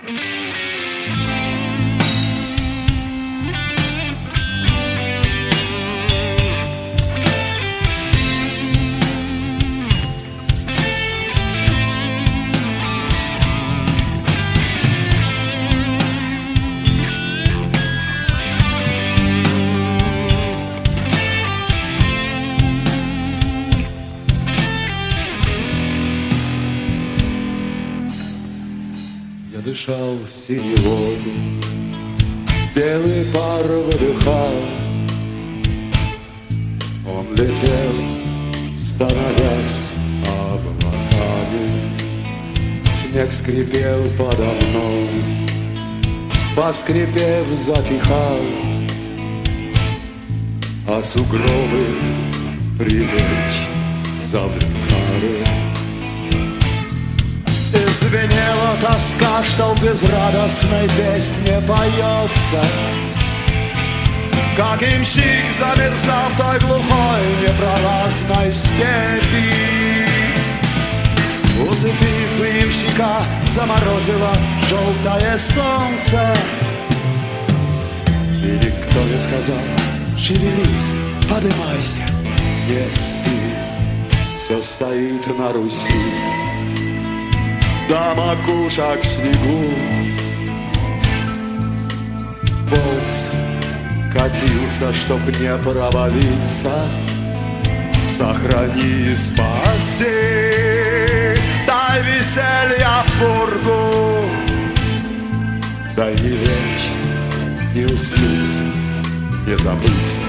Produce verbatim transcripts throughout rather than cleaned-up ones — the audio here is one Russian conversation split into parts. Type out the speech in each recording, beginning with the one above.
Дышал синевой, белый пар выдыхал. Он летел, становясь облаками. Снег скрипел подо мной, поскрипев, затихал. А сугробы прилечь завлекали. И звенела тоска, что в безрадостной песне поется. Как имщик замерзал в той глухой непролазной степи. Усыпив имщика, заморозило желтое солнце. И никто не сказал: шевелись, подымайся, не спи. Все стоит на Руси до макушек в снегу. Полз катился, чтоб не провалиться. Сохрани и спаси, дай веселья в пургу. Дай не лечь, не уснуть, не забыть.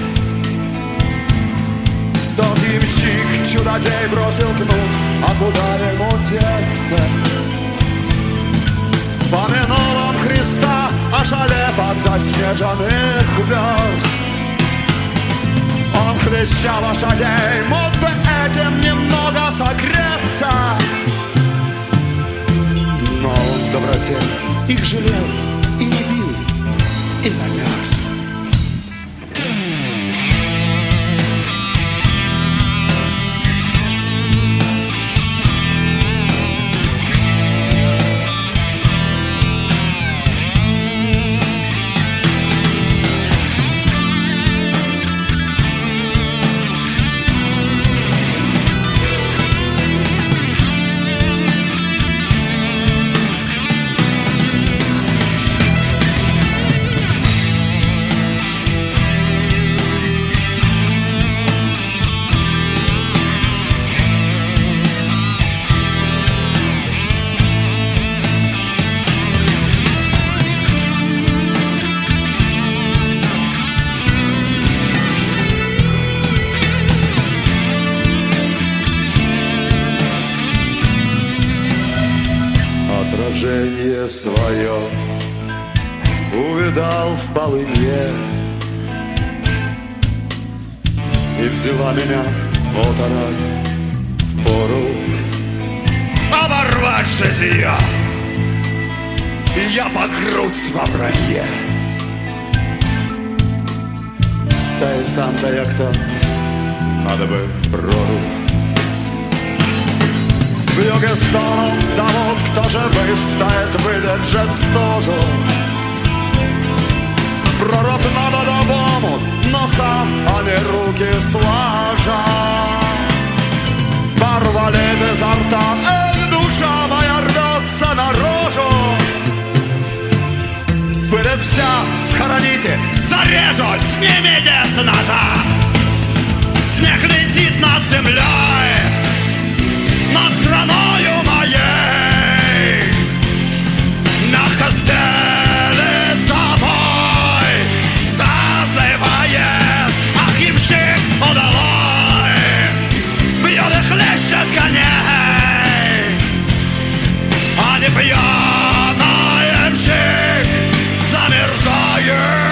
Тот имщик чудодей бросил кнут, а куда ему деться? Помянул он Христа, ошалев от заснеженных верст. Он хлещал лошадей, мог бы этим немного согреться. Но он в доброте их жалел и не бил, и замерз. Отражение свое увидал в полыне, и взяла меня оторвь впору оборвать житие. И я по грудь во вранье. Да и сам-то я кто? Надо бы в прорубь. В юге станут завод, кто же выстоит, выдержит стужу. Прорубь надо до омут, но сам они руки сложа. Порвали изо рта, эх, душа моя рвется наружу. Выйдет вся, схороните, зарежу, снимите с ножа. Снег летит над землей, над страною моей. Мягко стелет завой, зазывает, ах, ямщик удалой. Бьет и хлещет коней, а не пьяный ямщик замерзает.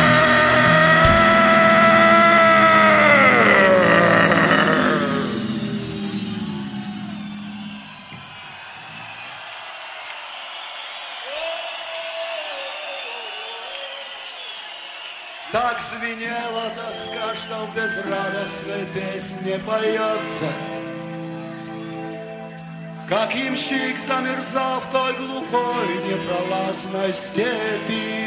Так звенела тоска, что в безрадостной песне поется. как ямщик замерзал в той глухой непролазной степи.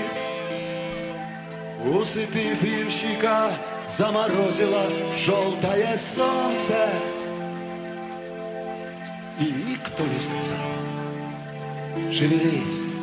Усыпив ямщика, заморозило желтое солнце, и никто не сказал: шевелись,